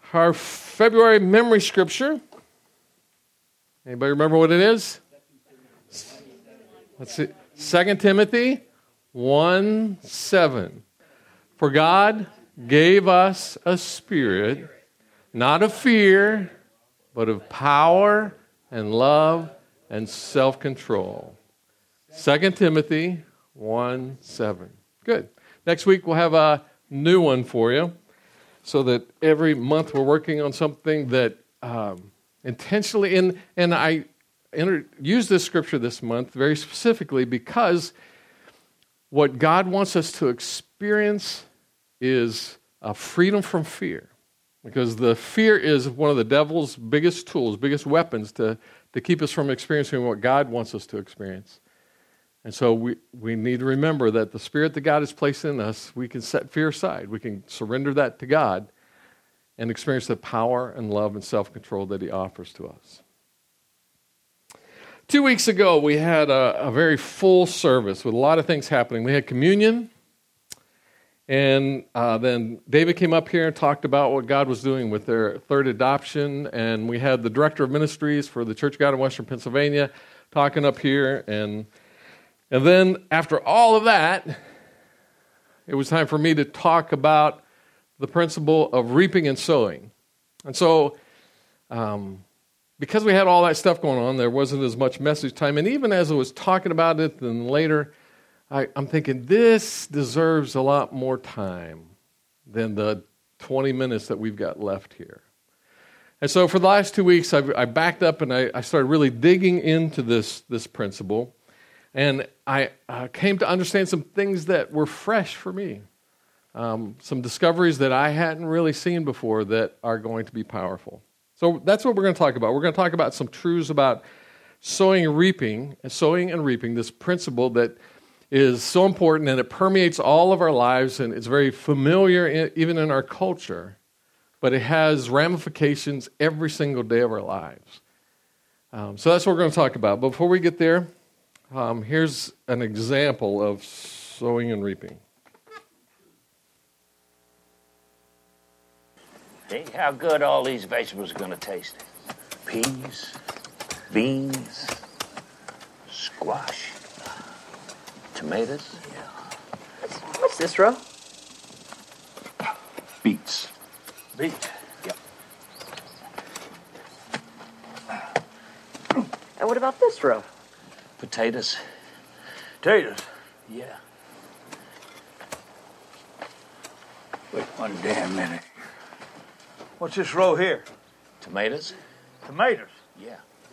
Our February memory scripture. Anybody remember what it is? Let's see. 2 Timothy 1:7. For God gave us a spirit, not of fear, but of power and love and self-control. 2 Timothy 1:7. Good. Next week we'll have a new one for you, so that every month we're working on something that intentionally, and I use this scripture this month very specifically because what God wants us to experience is a freedom from fear. Because the fear is one of the devil's biggest tools, biggest weapons to keep us from experiencing what God wants us to experience. And so we need to remember that the spirit that God has placed in us, we can set fear aside. We can surrender that to God and experience the power and love and self-control that he offers to us. 2 weeks ago, we had a very full service with a lot of things happening. We had communion, and then David came up here and talked about what God was doing with their third adoption, and we had the director of ministries for the Church of God in Western Pennsylvania talking up here, and then after all of that, it was time for me to talk about the principle of reaping and sowing. And so, because we had all that stuff going on, there wasn't as much message time. And even as I was talking about it, then later, I'm thinking this deserves a lot more time than the 20 minutes that we've got left here. And so for the last 2 weeks, I backed up and I started really digging into this principle. And I came to understand some things that were fresh for me. Some discoveries that I hadn't really seen before that are going to be powerful. So that's what we're going to talk about. We're going to talk about some truths about sowing and reaping, this principle that is so important and it permeates all of our lives and it's very familiar even in our culture, but it has ramifications every single day of our lives. So that's what we're going to talk about. But before we get there, here's an example of sowing and reaping. See how good all these vegetables are going to taste. Peas, beans, squash, tomatoes. Yeah. What's this, Ro? Beets. Beets? Yep. And what about this, Ro? Potatoes. Potatoes? Yeah. Wait one damn minute. What's this row here? Tomatoes? Tomatoes. Yeah.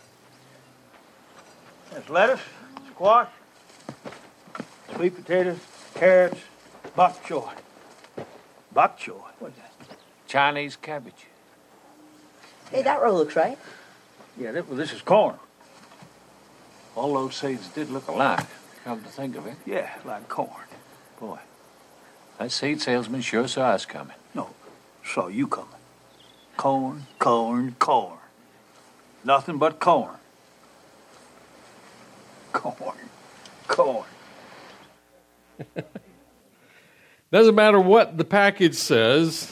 That's lettuce, squash, sweet potatoes, carrots, bok choy. Bok choy? What's that? Chinese cabbage. Hey, that Ro looks right. Yeah, this is corn. All those seeds did look alike, come to think of it. Yeah, like corn. Boy, that seed salesman sure saw us coming. No, saw you coming. Corn, corn, corn. Nothing but corn. Corn, corn. Doesn't matter what the package says,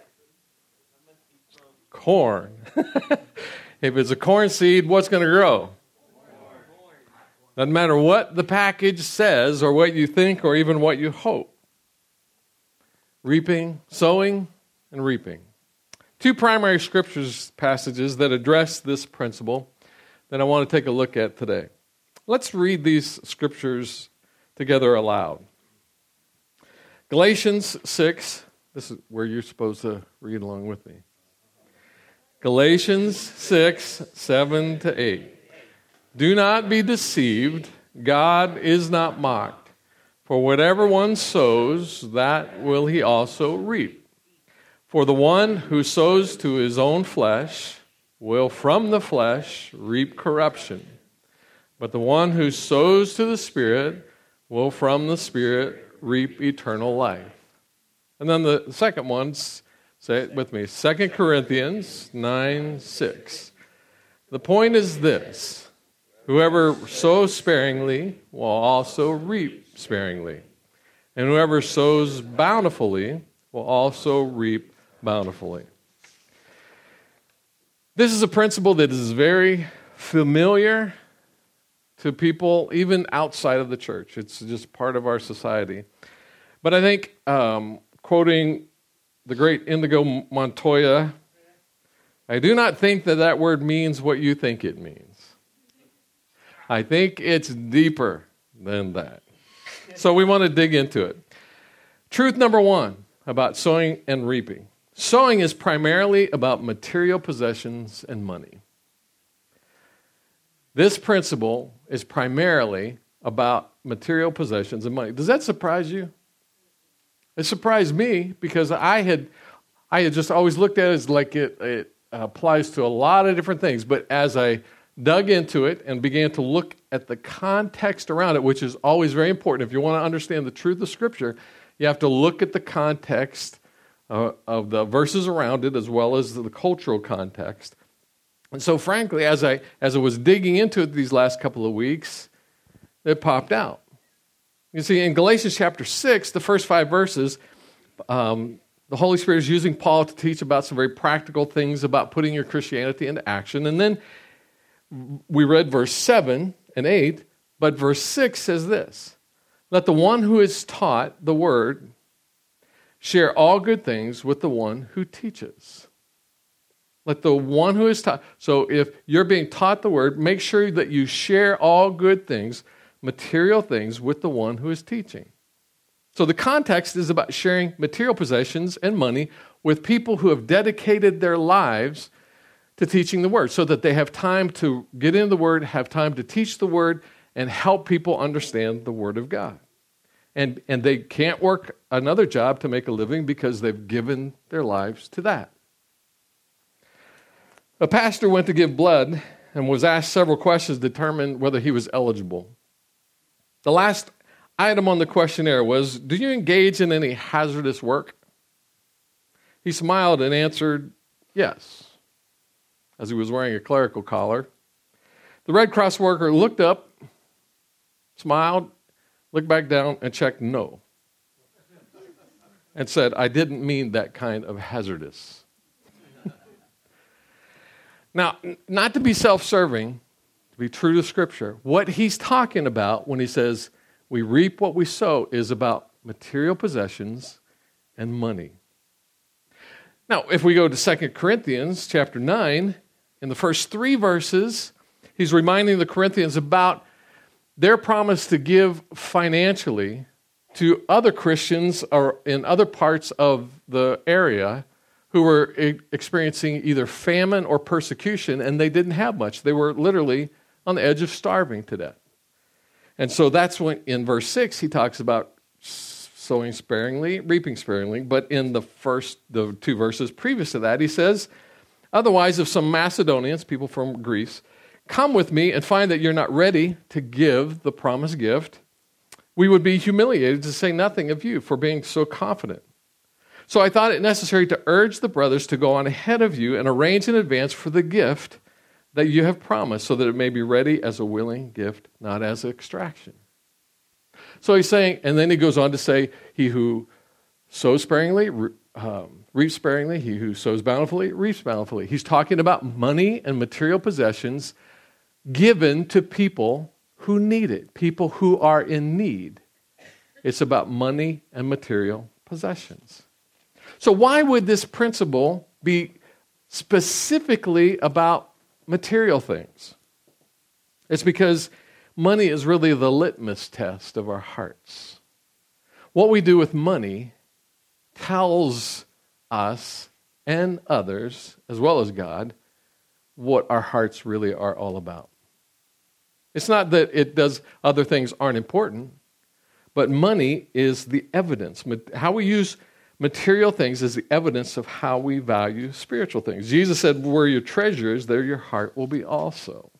corn. If it's a corn seed, what's going to grow? Doesn't matter what the package says or what you think or even what you hope. Reaping, sowing, and reaping. Two primary scriptures passages that address this principle that I want to take a look at today. Let's read these scriptures together aloud. Galatians 6, this is where you're supposed to read along with me. Galatians 6, 7 to 8. Do not be deceived, God is not mocked. For whatever one sows, that will he also reap. For the one who sows to his own flesh will from the flesh reap corruption. But the one who sows to the Spirit will from the Spirit reap eternal life. And then the second one, say it with me, 2 Corinthians 9:6. The point is this: whoever sows sparingly will also reap sparingly. And whoever sows bountifully will also reap bountifully. This is a principle that is very familiar to people even outside of the church. It's just part of our society. But I think, quoting the great Inigo Montoya, I do not think that word means what you think it means. I think it's deeper than that. So we want to dig into it. Truth number one about sowing and reaping. Sowing is primarily about material possessions and money. This principle is primarily about material possessions and money. Does that surprise you? It surprised me because I had just always looked at it as like it applies to a lot of different things. But as I dug into it and began to look at the context around it, which is always very important. If you want to understand the truth of Scripture, you have to look at the context of the verses around it as well as the cultural context. And so frankly, as I was digging into it these last couple of weeks, it popped out. You see, in Galatians chapter 6, the first 5 verses, the Holy Spirit is using Paul to teach about some very practical things about putting your Christianity into action. And then we read verse 7 and 8, but verse 6 says this: let the one who is taught the word share all good things with the one who teaches. Let the one who is taught. So if you're being taught the word, make sure that you share all good things, material things, with the one who is teaching. So the context is about sharing material possessions and money with people who have dedicated their lives to teaching the word so that they have time to get into the word, have time to teach the word, and help people understand the word of God. And they can't work another job to make a living because they've given their lives to that. A pastor went to give blood and was asked several questions to determine whether he was eligible. The last item on the questionnaire was, do you engage in any hazardous work? He smiled and answered, yes, as he was wearing a clerical collar. The Red Cross worker looked up, smiled, looked back down, and checked no. And said, I didn't mean that kind of hazardous. Now, not to be self-serving, to be true to Scripture, what he's talking about when he says we reap what we sow is about material possessions and money. Now, if we go to 2 Corinthians chapter 9, in the first 3 verses, he's reminding the Corinthians about their promise to give financially to other Christians or in other parts of the area who were experiencing either famine or persecution, and they didn't have much. They were literally on the edge of starving to death. And so that's when, in verse 6, he talks about sowing sparingly, reaping sparingly. But in the 2 verses previous to that, he says, otherwise, if some Macedonians, people from Greece, come with me and find that you're not ready to give the promised gift, we would be humiliated, to say nothing of you, for being so confident. So I thought it necessary to urge the brothers to go on ahead of you and arrange in advance for the gift that you have promised, so that it may be ready as a willing gift, not as extraction. So he's saying, and then he goes on to say, he who sows sparingly, reaps sparingly. He who sows bountifully, reaps bountifully. He's talking about money and material possessions given to people who need it, people who are in need. It's about money and material possessions. So why would this principle be specifically about material things? It's because money is really the litmus test of our hearts. What we do with money tells us and others, as well as God, what our hearts really are all about. It's not that it does other things aren't important, but money is the evidence. How we use material things is the evidence of how we value spiritual things. Jesus said, where your treasure is, there your heart will be also.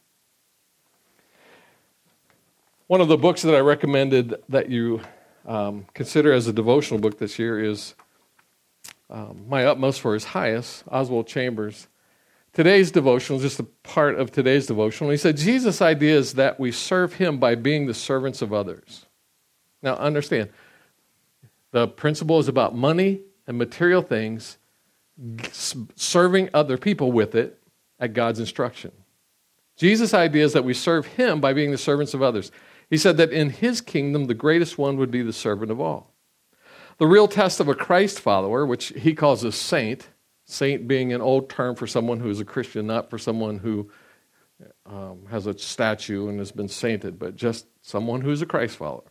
One of the books that I recommended that you consider as a devotional book this year is My Utmost for His Highest, Oswald Chambers. Today's devotional, just a part of today's devotional, he said, Jesus' idea is that we serve Him by being the servants of others. Now understand, the principle is about money and material things, serving other people with it, at God's instruction. Jesus' idea is that we serve him by being the servants of others. He said that in his kingdom, the greatest one would be the servant of all. The real test of a Christ follower, which he calls a saint being an old term for someone who is a Christian, not for someone who has a statue and has been sainted, but just someone who's a Christ follower,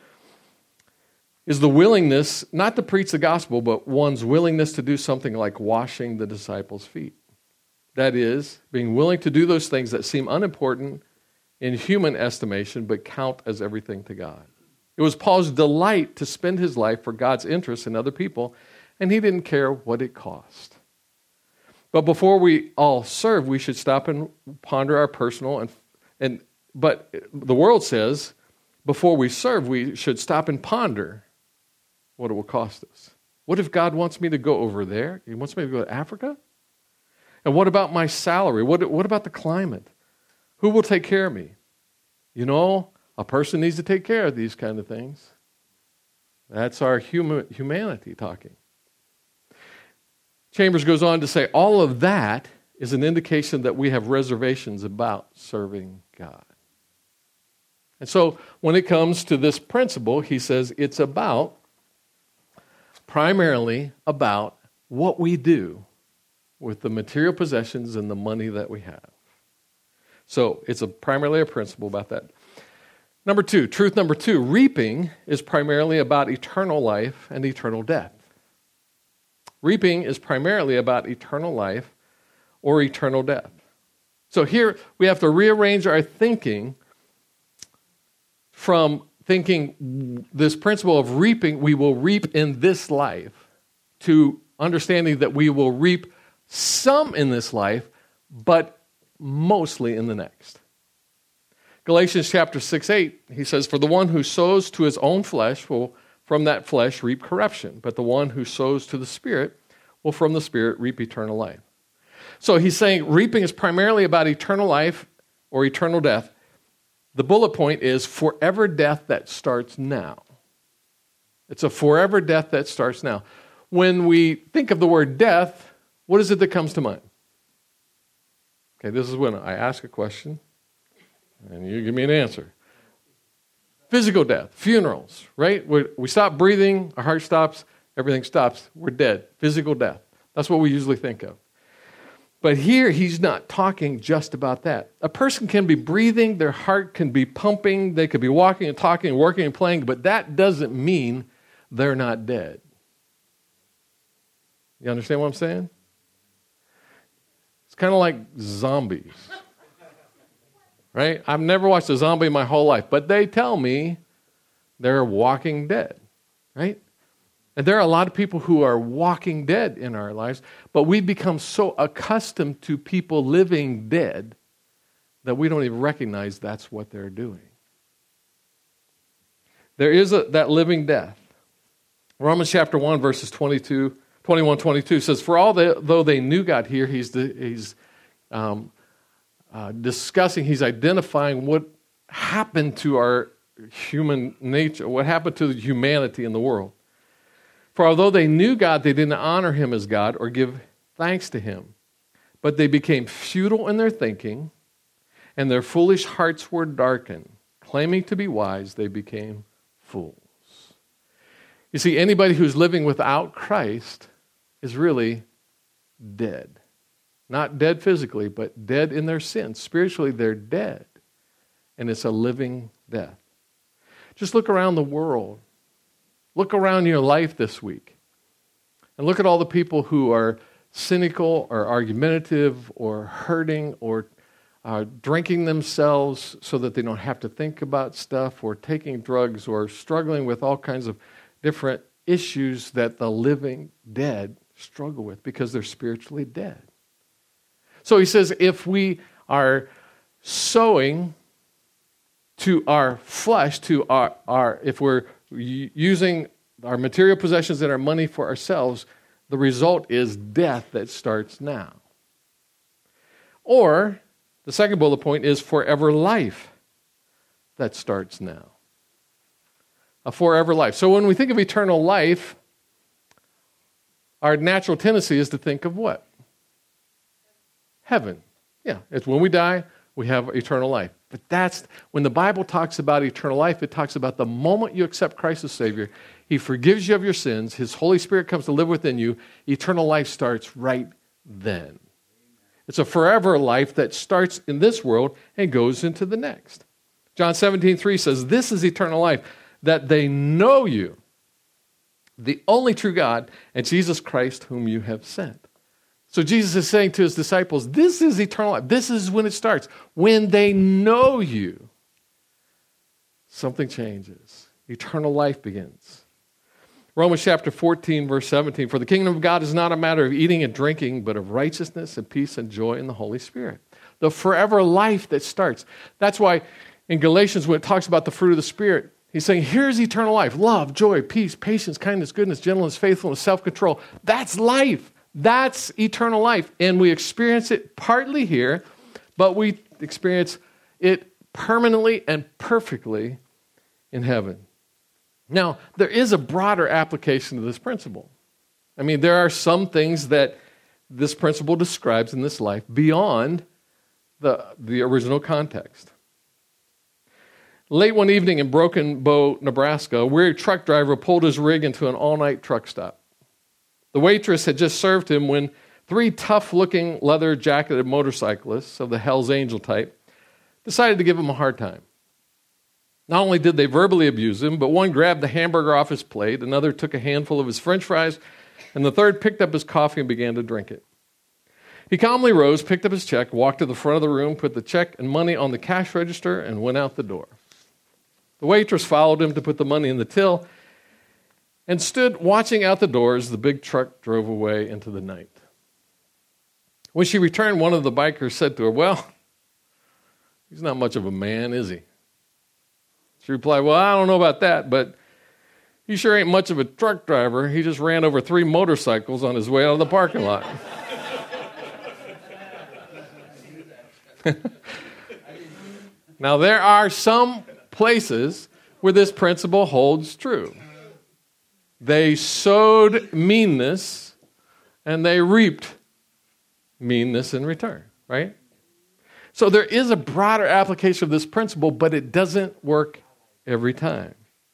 is the willingness not to preach the gospel, but one's willingness to do something like washing the disciples' feet. That is, being willing to do those things that seem unimportant in human estimation, but count as everything to God. It was Paul's delight to spend his life for God's interest in other people, and he didn't care what it cost. But before we all serve, we should stop and ponder our personal but the world says before we serve, we should stop and ponder what it will cost us. What if God wants me to go over there? He wants me to go to Africa? And what about my salary? What about the climate? Who will take care of me? You know, a person needs to take care of these kind of things. That's our humanity talking. Chambers goes on to say, all of that is an indication that we have reservations about serving God. And so when it comes to this principle, he says it's primarily about what we do with the material possessions and the money that we have. So it's primarily a principle about that. Truth number two, reaping is primarily about eternal life and eternal death. Reaping is primarily about eternal life or eternal death. So here we have to rearrange our thinking from thinking this principle of reaping, we will reap in this life, to understanding that we will reap some in this life, but mostly in the next. Galatians chapter 6:8, he says, for the one who sows to his own flesh will from that flesh reap corruption, but the one who sows to the Spirit will from the Spirit reap eternal life. So he's saying reaping is primarily about eternal life or eternal death. The bullet point is forever death that starts now. It's a forever death that starts now. When we think of the word death, what is it that comes to mind? Okay, this is when I ask a question and you give me an answer. Physical death, funerals, right? We stop breathing, our heart stops, everything stops, we're dead. Physical death. That's what we usually think of. But here, he's not talking just about that. A person can be breathing, their heart can be pumping, they could be walking and talking and working and playing, but that doesn't mean they're not dead. You understand what I'm saying? It's kind of like zombies. Right? I've never watched a zombie in my whole life, but they tell me they're walking dead. Right? And there are a lot of people who are walking dead in our lives, but we become so accustomed to people living dead that we don't even recognize that's what they're doing. There is that living death. Romans chapter 1, verses 21, 22 says, for though they knew God here, he's discussing, he's identifying what happened to our human nature, what happened to humanity in the world. For although they knew God, they didn't honor him as God or give thanks to him. But they became futile in their thinking, and their foolish hearts were darkened. Claiming to be wise, they became fools. You see, anybody who's living without Christ is really dead. Not dead physically, but dead in their sins. Spiritually, they're dead. And it's a living death. Just look around the world. Look around your life this week. And look at all the people who are cynical or argumentative or hurting or drinking themselves so that they don't have to think about stuff, or taking drugs, or struggling with all kinds of different issues that the living dead struggle with because they're spiritually dead. So he says if we are sowing to our flesh, to if we're using our material possessions and our money for ourselves, the result is death that starts now. Or, the second bullet point is forever life that starts now. A forever life. So when we think of eternal life, our natural tendency is to think of what? Heaven. Yeah, it's when we die, we have eternal life. But that's, when the Bible talks about eternal life, it talks about the moment you accept Christ as Savior, He forgives you of your sins, His Holy Spirit comes to live within you, eternal life starts right then. It's a forever life that starts in this world and goes into the next. John 17:3 says, this is eternal life, that they know you, the only true God, and Jesus Christ whom you have sent. So Jesus is saying to His disciples, this is eternal life. This is when it starts. When they know you, something changes. Eternal life begins. Romans chapter 14, verse 17, for the kingdom of God is not a matter of eating and drinking, but of righteousness and peace and joy in the Holy Spirit. The forever life that starts. That's why in Galatians, when it talks about the fruit of the Spirit, he's saying, here's eternal life: love, joy, peace, patience, kindness, goodness, gentleness, faithfulness, self-control. That's life. That's eternal life. And we experience it partly here, but we experience it permanently and perfectly in heaven. Now, there is a broader application of this principle. I mean, there are some things that this principle describes in this life beyond the original context. Late one evening in Broken Bow, Nebraska, a weary truck driver pulled his rig into an all-night truck stop. The waitress had just served him when three tough-looking, leather-jacketed motorcyclists of the Hell's Angel type decided to give him a hard time. Not only did they verbally abuse him, but one grabbed the hamburger off his plate, another took a handful of his French fries, and the third picked up his coffee and began to drink it. He calmly rose, picked up his check, walked to the front of the room, put the check and money on the cash register, and went out the door. The waitress followed him to put the money in the till and stood watching out the door as the big truck drove away into the night. When she returned, one of the bikers said to her, well, he's not much of a man, is he? She replied, well, I don't know about that, but he sure ain't much of a truck driver. He just ran over 3 motorcycles on his way out of the parking lot. Now, there are some places where this principle holds true. They sowed meanness and they reaped meanness in return, right? So there is a broader application of this principle, but it doesn't work every time.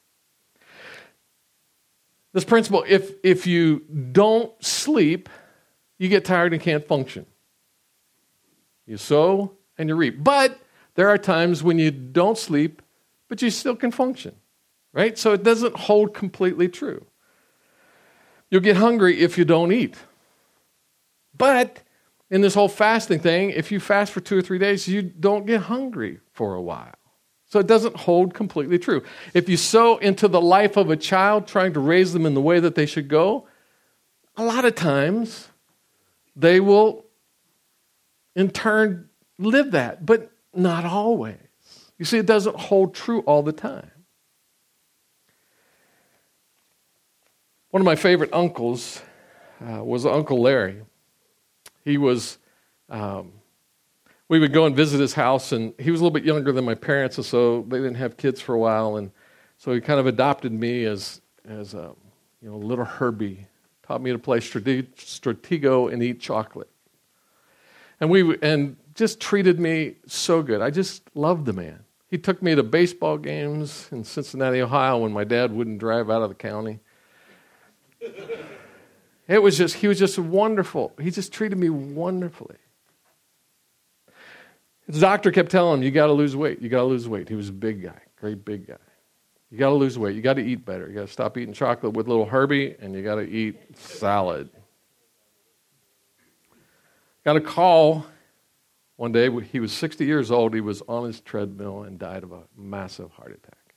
This principle, if you don't sleep, you get tired and can't function. You sow and you reap. But there are times when you don't sleep, but you still can function, right? So it doesn't hold completely true. You'll get hungry if you don't eat. But in this whole fasting thing, if you fast for 2 or 3 days, you don't get hungry for a while. So it doesn't hold completely true. If you sow into the life of a child, trying to raise them in the way that they should go, a lot of times they will in turn live that, but not always. You see, it doesn't hold true all the time. One of my favorite uncles was Uncle Larry. He was, we would go and visit his house, and he was a little bit younger than my parents, and so they didn't have kids for a while, and so he kind of adopted me as little Herbie, taught me to play Stratego and eat chocolate. And just treated me so good. I just loved the man. He took me to baseball games in Cincinnati, Ohio, when my dad wouldn't drive out of the county. He was just wonderful. He just treated me wonderfully. His doctor kept telling him, you got to lose weight. You got to lose weight. He was a big guy, great big guy. You got to lose weight. You got to eat better. You got to stop eating chocolate with little Herbie, and you got to eat salad. Got a call one day. He was 60 years old. He was on his treadmill and died of a massive heart attack.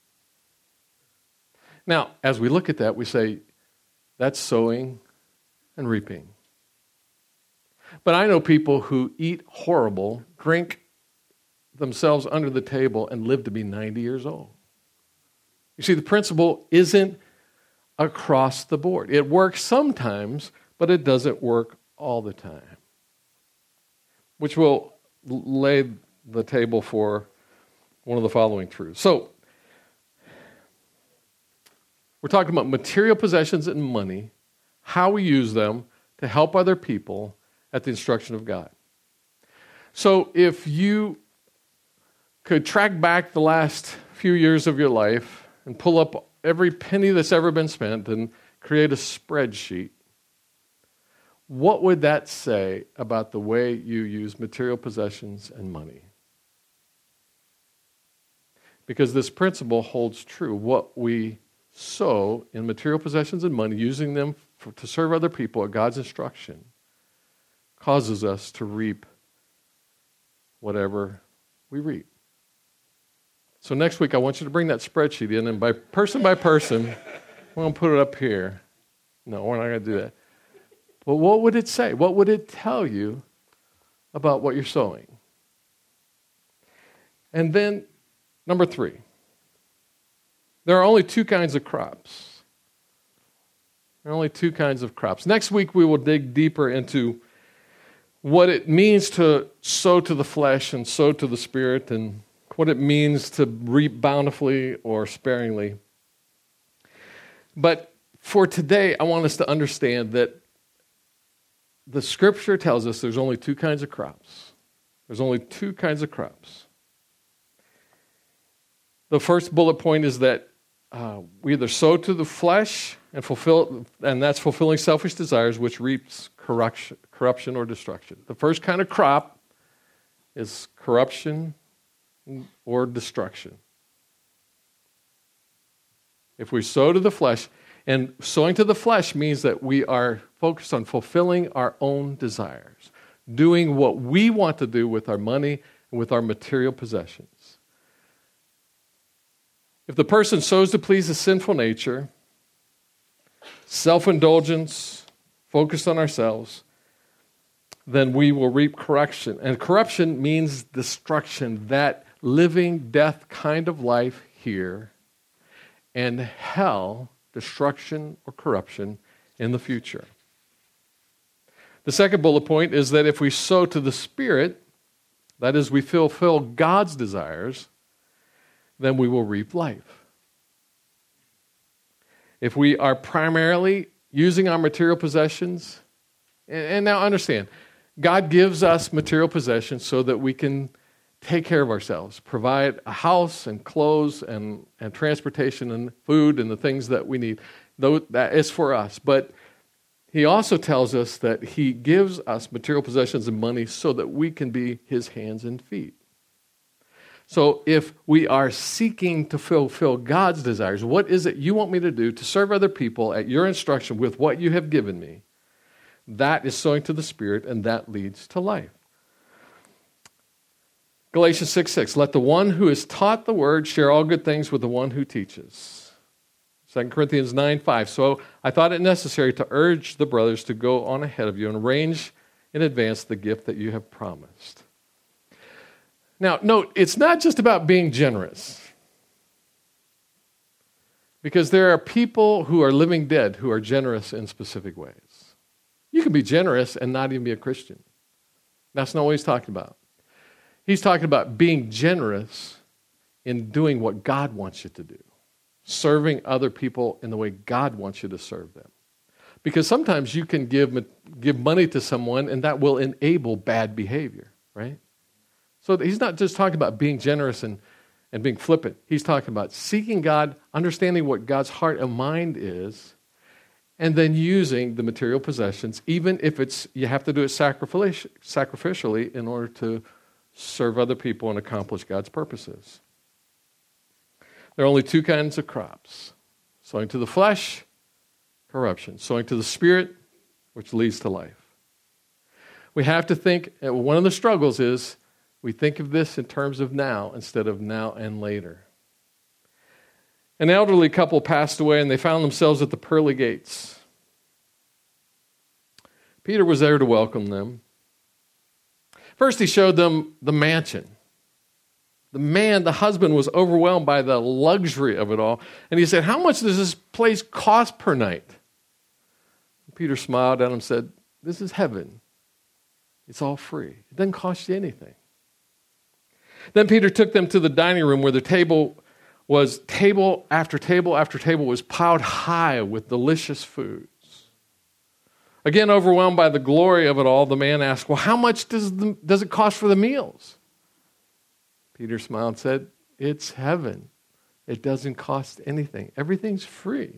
Now, as we look at that, we say, that's sowing and reaping. But I know people who eat horrible, drink themselves under the table, and live to be 90 years old. You see, the principle isn't across the board. It works sometimes, but it doesn't work all the time. Which will lay the table for one of the following truths. So, we're talking about material possessions and money, how we use them to help other people at the instruction of God. So if you could track back the last few years of your life and pull up every penny that's ever been spent and create a spreadsheet, what would that say about the way you use material possessions and money? Because this principle holds true. What we sow in material possessions and money, using them to serve other people at God's instruction, causes us to reap whatever we reap. So next week, I want you to bring that spreadsheet in, and by person, we're going to put it up here. No, we're not going to do that. But what would it say? What would it tell you about what you're sowing? And then, number 3, there are only 2 kinds of crops. There are only 2 kinds of crops. Next week, we will dig deeper into what it means to sow to the flesh and sow to the spirit, and what it means to reap bountifully or sparingly. But for today, I want us to understand that the Scripture tells us there's only 2 kinds of crops. There's only 2 kinds of crops. The first bullet point is that we either sow to the flesh and that's fulfilling selfish desires, which reaps corruption or destruction. The first kind of crop is corruption or destruction. If we sow to the flesh, and sowing to the flesh means that we are focused on fulfilling our own desires, doing what we want to do with our money and with our material possessions. If the person sows to please a sinful nature, self-indulgence, focused on ourselves, then we will reap corruption. And corruption means destruction, that living death kind of life here, and hell, destruction or corruption in the future. The second bullet point is that if we sow to the Spirit, that is, we fulfill God's desires, then we will reap life. If we are primarily using our material possessions, and now understand, God gives us material possessions so that we can take care of ourselves, provide a house and clothes and transportation and food and the things that we need. That is for us. But He also tells us that He gives us material possessions and money so that we can be His hands and feet. So if we are seeking to fulfill God's desires, what is it you want me to do to serve other people at your instruction with what you have given me? That is sowing to the Spirit, and that leads to life. Galatians 6:6, let the one who is taught the word share all good things with the one who teaches. 2 Corinthians 9:5, so I thought it necessary to urge the brothers to go on ahead of you and arrange in advance the gift that you have promised. Now, note, it's not just about being generous. Because there are people who are living dead who are generous in specific ways. You can be generous and not even be a Christian. That's not what he's talking about. He's talking about being generous in doing what God wants you to do. Serving other people in the way God wants you to serve them. Because sometimes you can give money to someone and that will enable bad behavior, right? So he's not just talking about being generous and being flippant. He's talking about seeking God, understanding what God's heart and mind is, and then using the material possessions, even if you have to do it sacrificially in order to serve other people and accomplish God's purposes. There are only 2 kinds of crops. Sowing to the flesh, corruption. Sowing to the Spirit, which leads to life. We have to think, one of the struggles is, we think of this in terms of now instead of now and later. An elderly couple passed away and they found themselves at the pearly gates. Peter was there to welcome them. First, he showed them the mansion. The husband, was overwhelmed by the luxury of it all. And he said, how much does this place cost per night? And Peter smiled at him and said, this is heaven. It's all free. It doesn't cost you anything. Then Peter took them to the dining room where the table after table after table was piled high with delicious foods. Again, overwhelmed by the glory of it all, the man asked, well, how much does it cost for the meals? Peter smiled and said, it's heaven. It doesn't cost anything. Everything's free.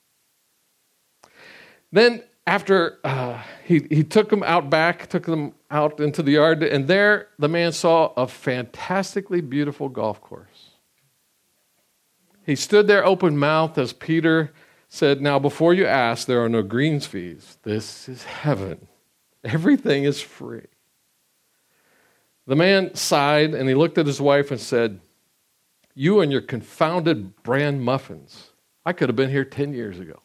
Then after he took them out back, took them out into the yard, and there the man saw a fantastically beautiful golf course. He stood there open-mouthed as Peter said, now before you ask, there are no greens fees. This is heaven. Everything is free. The man sighed and he looked at his wife and said, you and your confounded bran muffins. I could have been here 10 years ago.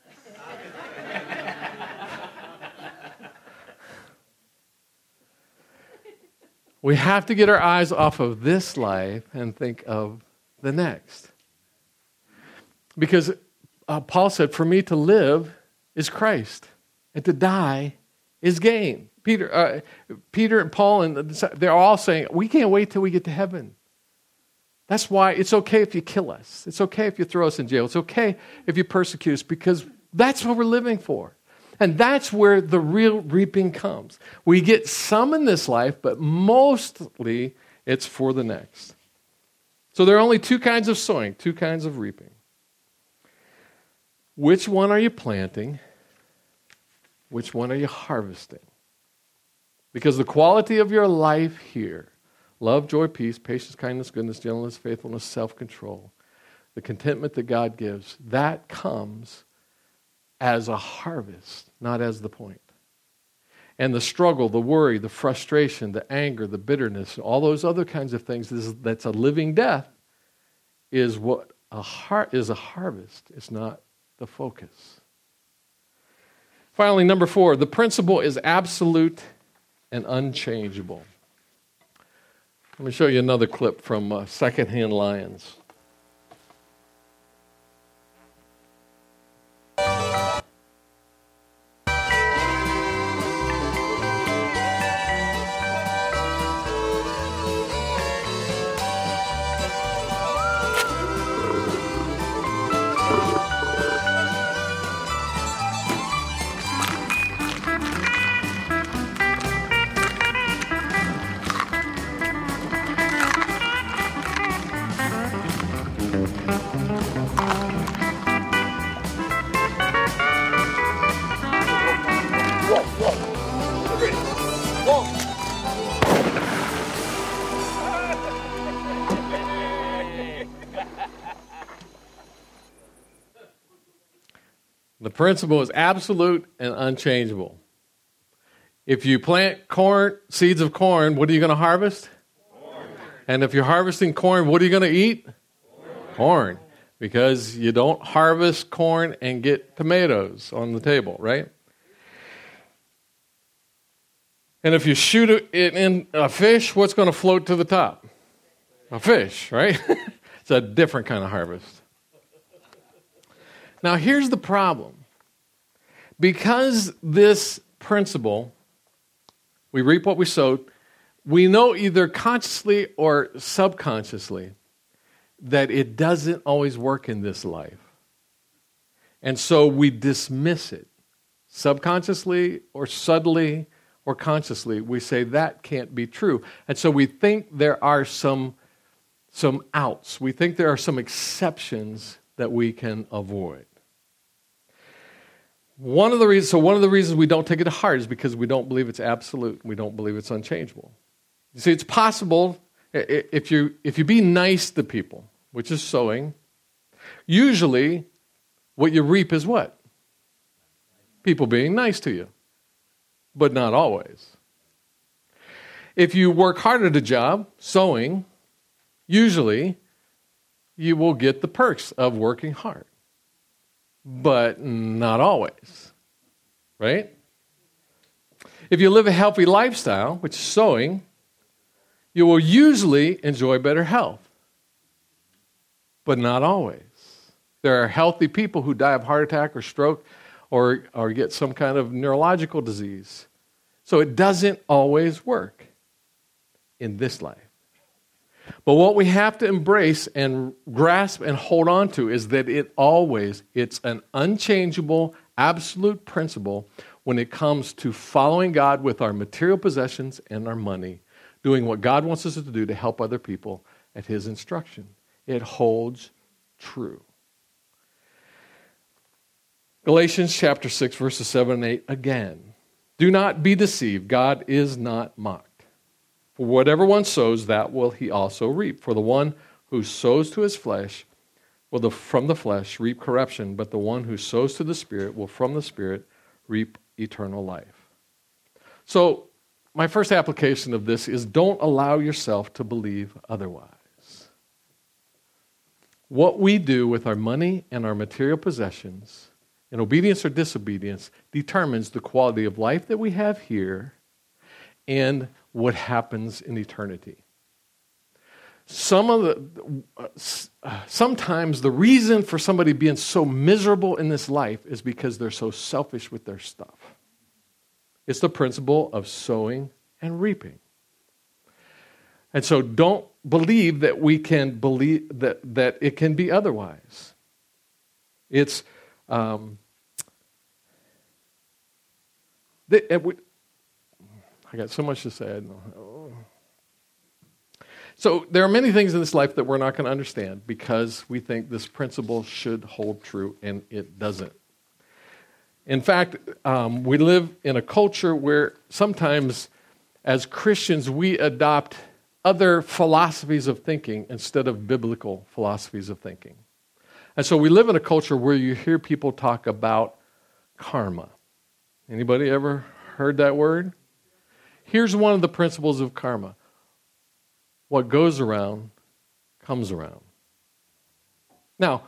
We have to get our eyes off of this life and think of the next. Because Paul said, for me to live is Christ, and to die is gain. Peter and Paul, and they're all saying, we can't wait till we get to heaven. That's why it's okay if you kill us. It's okay if you throw us in jail. It's okay if you persecute us, because that's what we're living for. And that's where the real reaping comes. We get some in this life, but mostly it's for the next. So there are only two kinds of sowing, two kinds of reaping. Which one are you planting? Which one are you harvesting? Because the quality of your life here, love, joy, peace, patience, kindness, goodness, gentleness, faithfulness, self-control, the contentment that God gives, that comes as a harvest, not as the point. And the struggle, the worry, the frustration, the anger, the bitterness, all those other kinds of things, that's a living death, is what is a harvest. It's not the focus. Finally, number 4, the principle is absolute and unchangeable. Let me show you another clip from Secondhand Lions. The principle is absolute and unchangeable. If you plant seeds of corn, what are you going to harvest? Corn. And if you're harvesting corn, what are you going to eat? Corn. Because you don't harvest corn and get tomatoes on the table, right? And if you shoot it in a fish, what's going to float to the top? A fish, right? It's a different kind of harvest. Now, here's the problem. Because this principle, we reap what we sowed, we know either consciously or subconsciously that it doesn't always work in this life. And so we dismiss it. Subconsciously or subtly or consciously, we say that can't be true. And so we think there are some outs. We think there are some exceptions that we can avoid. One of the reasons we don't take it to heart is because we don't believe it's absolute. We don't believe it's unchangeable. You see, it's possible if you be nice to people, which is sowing. Usually, what you reap is what? People being nice to you, but not always. If you work hard at a job, sowing, usually you will get the perks of working hard. But not always, right? If you live a healthy lifestyle, which is sowing, you will usually enjoy better health, but not always. There are healthy people who die of heart attack or stroke or get some kind of neurological disease. So it doesn't always work in this life. But what we have to embrace and grasp and hold on to is that it's an unchangeable, absolute principle when it comes to following God with our material possessions and our money, doing what God wants us to do to help other people at his instruction. It holds true. Galatians chapter 6, verses 7 and 8, again. Do not be deceived. God is not mocked. For whatever one sows, that will he also reap. For the one who sows to his flesh will from the flesh reap corruption, but the one who sows to the Spirit will from the Spirit reap eternal life. So, my first application of this is don't allow yourself to believe otherwise. What we do with our money and our material possessions, in obedience or disobedience, determines the quality of life that we have here and what happens in eternity. Sometimes the reason for somebody being so miserable in this life is because they're so selfish with their stuff. It's the principle of sowing and reaping. And so don't believe that we can believe that it can be otherwise. It's I got so much to say. I don't know. So there are many things in this life that we're not going to understand because we think this principle should hold true, and it doesn't. In fact, we live in a culture where sometimes as Christians we adopt other philosophies of thinking instead of biblical philosophies of thinking. And so we live in a culture where you hear people talk about karma. Anybody ever heard that word? Here's one of the principles of karma. What goes around comes around. Now,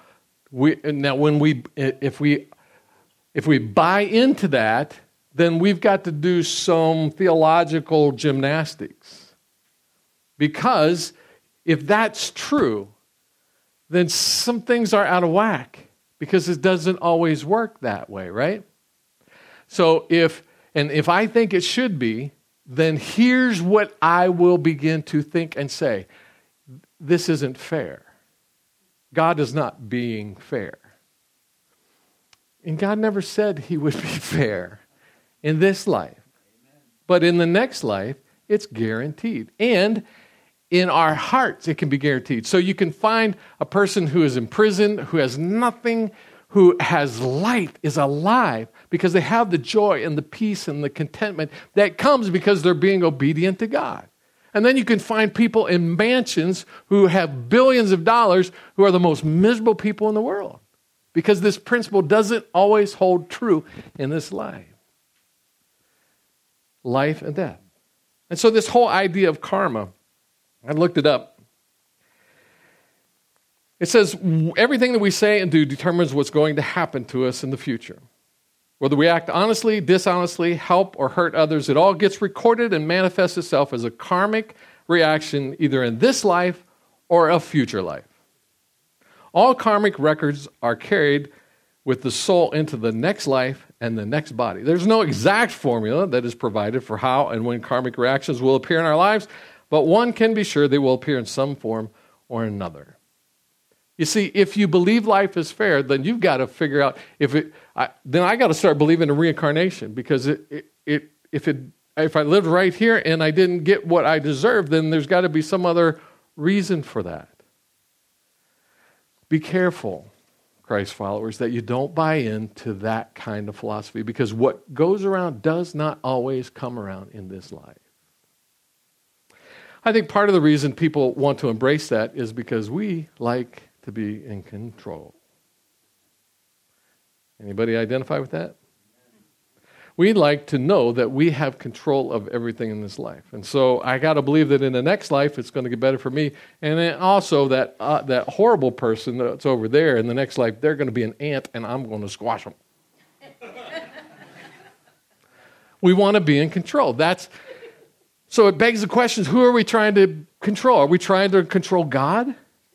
if we buy into that, then we've got to do some theological gymnastics. Because if that's true, then some things are out of whack because it doesn't always work that way, right? So if I think it should be, then here's what I will begin to think and say. This isn't fair. God is not being fair. And God never said he would be fair in this life. But in the next life, it's guaranteed. And in our hearts, it can be guaranteed. So you can find a person who is in prison, who has nothing, who has light, is alive, because they have the joy and the peace and the contentment that comes because they're being obedient to God. And then you can find people in mansions who have billions of dollars who are the most miserable people in the world. Because this principle doesn't always hold true in this life. Life and death. And so this whole idea of karma, I looked it up. It says everything that we say and do determines what's going to happen to us in the future. Whether we act honestly, dishonestly, help or hurt others, it all gets recorded and manifests itself as a karmic reaction either in this life or a future life. All karmic records are carried with the soul into the next life and the next body. There's no exact formula that is provided for how and when karmic reactions will appear in our lives, but one can be sure they will appear in some form or another. You see, if you believe life is fair, then you've got to figure out then I got to start believing in reincarnation, because if I lived right here and I didn't get what I deserved, then there's got to be some other reason for that. Be careful, Christ followers, that you don't buy into that kind of philosophy, because what goes around does not always come around in this life. I think part of the reason people want to embrace that is because we like to be in control. Anybody identify with that? We like to know that we have control of everything in this life. And so I got to believe that in the next life it's going to get better for me. And then also that horrible person that's over there in the next life, they're going to be an ant and I'm going to squash them. We want to be in control. So it begs the question, who are we trying to control? Are we trying to control God?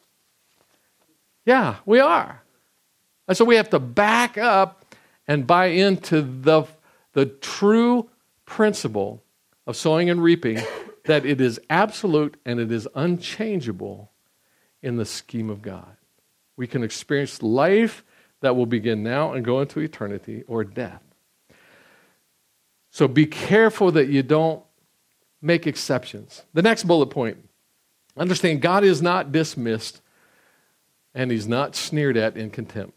Yeah, we are. And so we have to back up and buy into the true principle of sowing and reaping, that it is absolute and it is unchangeable in the scheme of God. We can experience life that will begin now and go into eternity, or death. So be careful that you don't make exceptions. The next bullet point, understand God is not dismissed and he's not sneered at in contempt.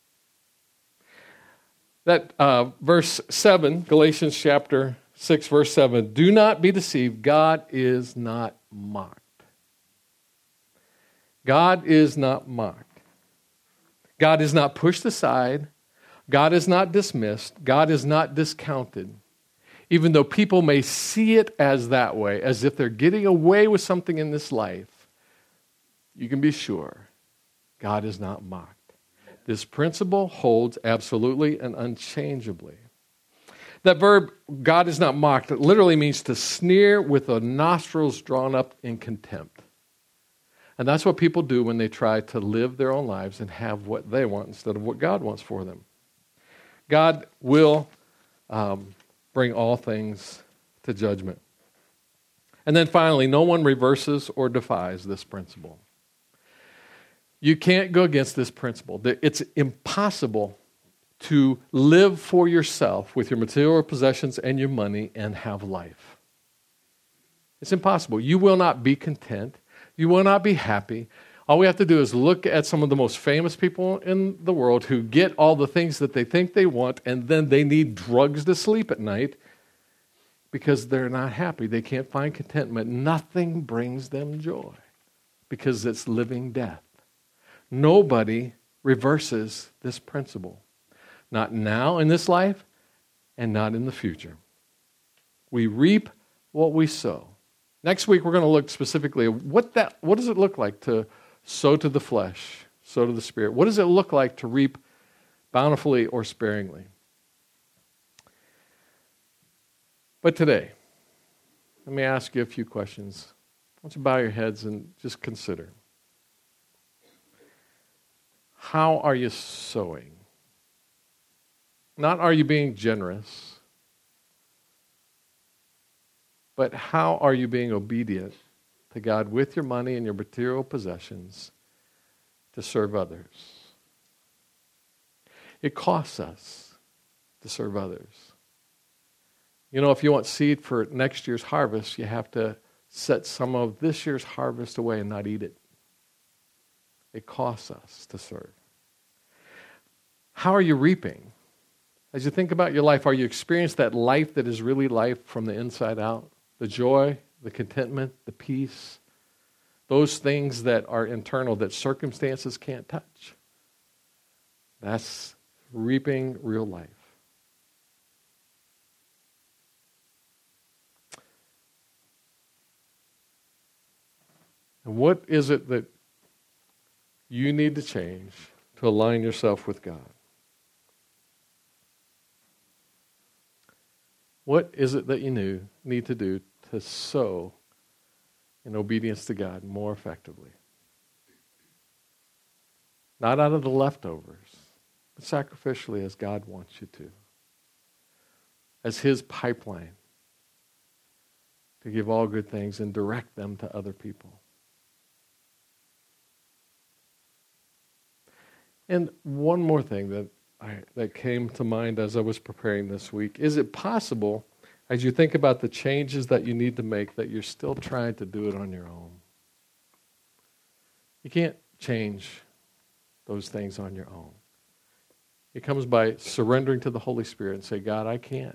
That verse 7, Galatians chapter 6, verse 7, do not be deceived, God is not mocked. God is not mocked. God is not pushed aside. God is not dismissed. God is not discounted. Even though people may see it as that way, as if they're getting away with something in this life, you can be sure God is not mocked. This principle holds absolutely and unchangeably. That verb, God is not mocked, it literally means to sneer with the nostrils drawn up in contempt. And that's what people do when they try to live their own lives and have what they want instead of what God wants for them. God will bring all things to judgment. And then finally, no one reverses or defies this principle. You can't go against this principle. It's impossible to live for yourself with your material possessions and your money and have life. It's impossible. You will not be content. You will not be happy. All we have to do is look at some of the most famous people in the world who get all the things that they think they want, and then they need drugs to sleep at night because they're not happy. They can't find contentment. Nothing brings them joy because it's living death. Nobody reverses this principle. Not now in this life and not in the future. We reap what we sow. Next week we're going to look specifically at what does it look like to sow to the flesh, sow to the spirit? What does it look like to reap bountifully or sparingly? But today, let me ask you a few questions. I want you to bow your heads and just consider. How are you sowing? Not are you being generous, but how are you being obedient to God with your money and your material possessions to serve others? It costs us to serve others. You know, if you want seed for next year's harvest, you have to set some of this year's harvest away and not eat it. It costs us to serve. How are you reaping? As you think about your life, are you experiencing that life that is really life from the inside out? The joy, the contentment, the peace, those things that are internal that circumstances can't touch. That's reaping real life. And what is it that you need to change to align yourself with God? What is it that you need to do to sow in obedience to God more effectively? Not out of the leftovers, but sacrificially as God wants you to. As His pipeline to give all good things and direct them to other people. And one more thing that came to mind as I was preparing this week. Is it possible, as you think about the changes that you need to make, that you're still trying to do it on your own? You can't change those things on your own. It comes by surrendering to the Holy Spirit and say, God, I can't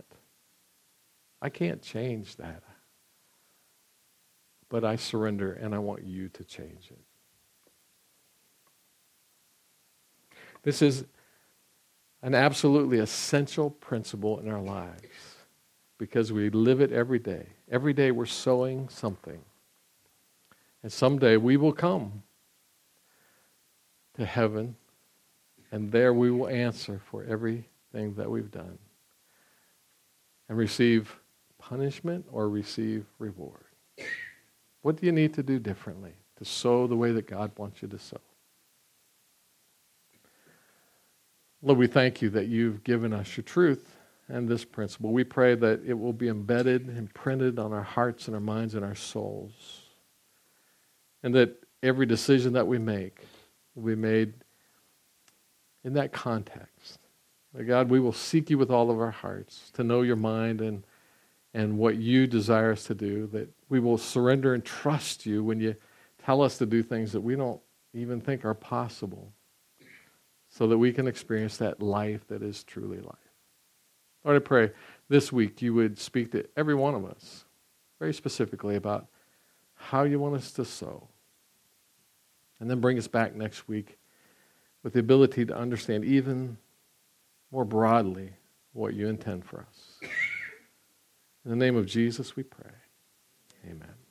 change that. But I surrender and I want you to change it. This is an absolutely essential principle in our lives because we live it every day. Every day we're sowing something. And someday we will come to heaven and there we will answer for everything that we've done and receive punishment or receive reward. What do you need to do differently to sow the way that God wants you to sow? Lord, we thank you that you've given us your truth and this principle. We pray that it will be embedded and printed on our hearts and our minds and our souls. And that every decision that we make will be made in that context. God, we will seek you with all of our hearts to know your mind and what you desire us to do, that we will surrender and trust you when you tell us to do things that we don't even think are possible, so that we can experience that life that is truly life. Lord, I pray this week you would speak to every one of us very specifically about how you want us to sow. And then bring us back next week with the ability to understand even more broadly what you intend for us. In the name of Jesus we pray. Amen.